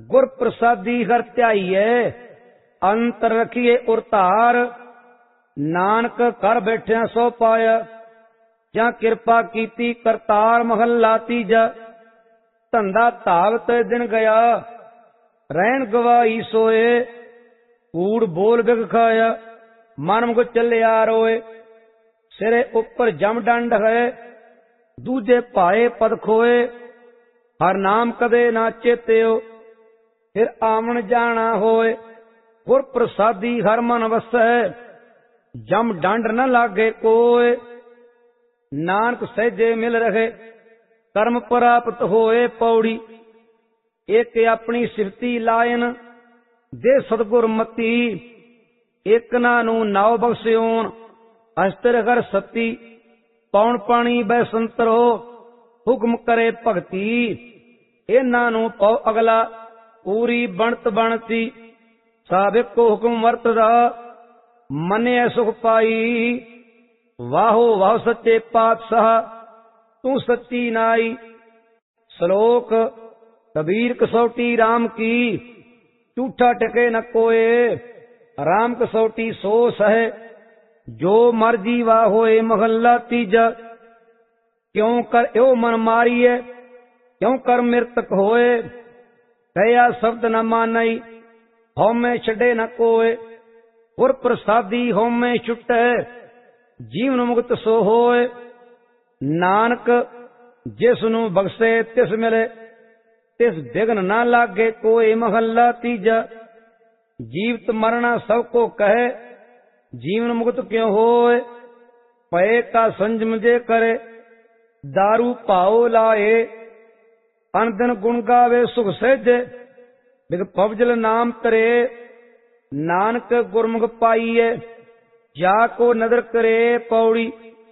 गुर प्रसादी हर ध्याइए, अंतर रखिए उर धार। नानक कर बैठिया सो पाया, जा कृपा कीती करतार। महला तीजा। धंधा धावत दिन गया, रहन गवाही सोए। कूड़ बोल बिग खाया, मन मुख चलिया रोए। सिरे उपर जम डंड है, दूजे पाए पद खोए। हर नाम कदे ना चेत्यो, फिर आवन जाना होए। गुर प्रसादी हर मन वसै, जम डंड न लागे कोय। नानक सहजे मिल रहे, कर्म प्राप्त होए। पौड़ी एक अपनी सिफती लायन, दे सतगुर मती। एक नानू नाव बख्सियोन, अस्तर कर सती। पौन पानी बैसंतरो, हुक्म करे भगती। इन्हां नू पौ अगला, पूरी बनत बनती। साबिक को हुक्म वरतदा, मने सुख पाई। वाहो वाह सच्चे पातशाह, तू सच्ची नाई। श्लोक कबीर कसौटी राम की, झूठा टके न कोय। राम कसौटी सो सहे, जो मर्जी वाह होए। महला तीजा। क्यों कर यो मन मारिए, क्यों कर मृतक होए। कया शब्द न मानई, हौमे छड़े न कोय। गुर प्रसादी हौमे छुटे, जीवन मुक्त सो होए। नानक जिसनु बख्शे तिस मिले, तिस विघ्न न लागे कोय। महला तीजा। जीवित मरना सबको कहे, जीवन मुक्त क्यों होए। पए का संजम जे करे, दारू पाओ लाए। अनदिन गुण गावे सुख सहजे, बिग पवजल नाम तरे। नानक गुरमुख पाइए, जाको नदर करे। पौड़ी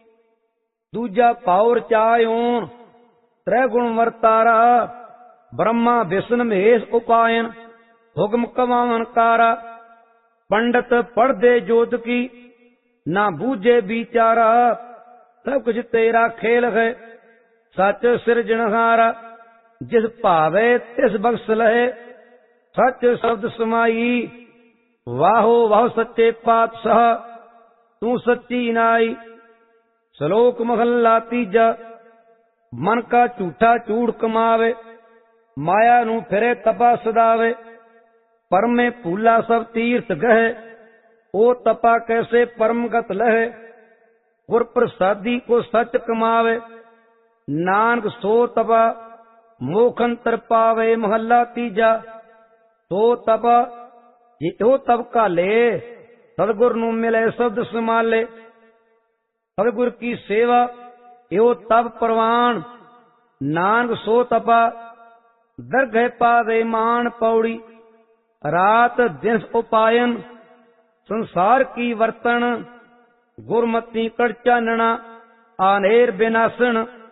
दूजा पाउर चायोन, त्रै गुण वर्तारा। ब्रह्मा विष्णु महेश उपायन, हुक्म कमावन कारा। पंडित पढ़ दे जोत की, ना बूझे बिचारा। सब कुछ तेरा खेल है, सच सिरजनहारा। जिस भावे तिस बख्श लहे, सच शब्द समाई। वाहो वाह सच्चे पातशाह, तू सच्ची नाई। श्लोक महला तीजा। मन का झूठा चूड़ कमावे, माया नू फिरे तपा सदावे। परम में फूला सब तीर्थ गहे, ओ तपा कैसे परमगत लहे। गुर प्रसादी को सच कमावे, नानक सो तपा मोखंतर पावे। महला तीजा। तो तपा जो तब का ले, सदगुर नू मिले शब्द संभाले। सदगुर की सेवा यो तब प्रवान, नानक सो तपा दरगह पावे मान। पौड़ी रात दिन उपायन, संसार की वर्तन। गुरमती कड़ चानना, आनेर विनाशन।